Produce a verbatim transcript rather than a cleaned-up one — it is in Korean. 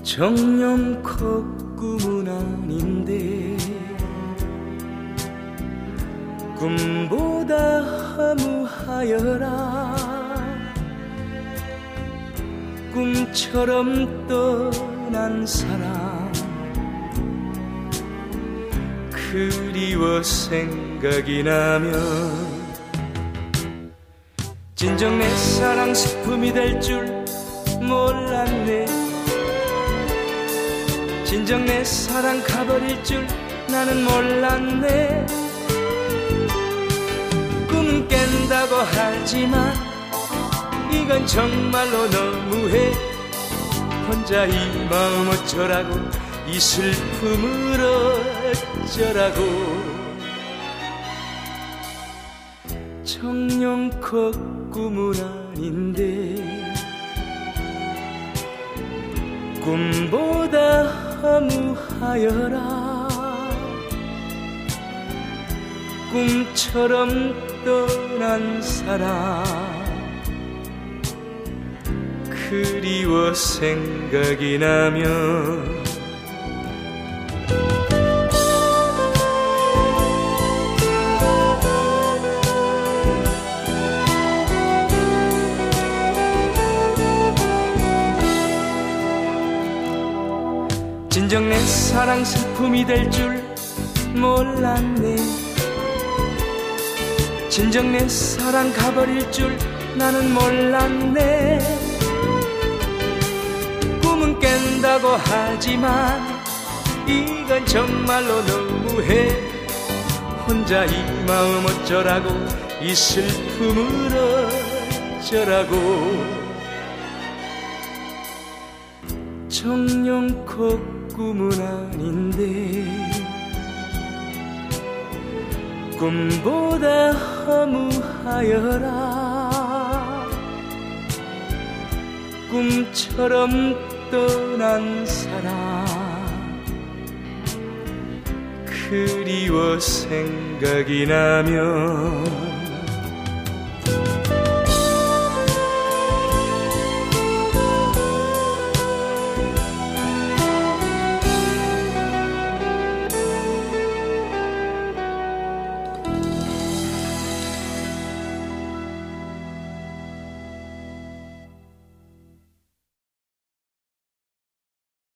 정령코 꿈은 아닌데 꿈보다 허무하여라. 꿈처럼 떠난 사람 그리워 생각이 나면 진정 내 사랑 슬픔이 될 줄 몰랐네. 진정 내 사랑 가버릴 줄 나는 몰랐네. 꿈은 깬다고 하지만 이건 정말로 너무해. 혼자 이 마음 어쩌라고, 이 슬픔을 어쩌라고. 정령코 꿈은 아닌데 꿈보다 허무하여라. 꿈처럼 떠난 사람 그리워 생각이 나면 진정 내 사랑 슬픔이 될 줄 몰랐네. 진정 내 사랑 가버릴 줄 나는 몰랐네. 꿈은 깬다고 하지만 이건 정말로 너무해. 혼자 이 마음 어쩌라고, 이 슬픔을 어쩌라고. 정령코 꿈은 아닌데 꿈보다 허무하여라. 꿈처럼 떠난 사람 그리워 생각이 나면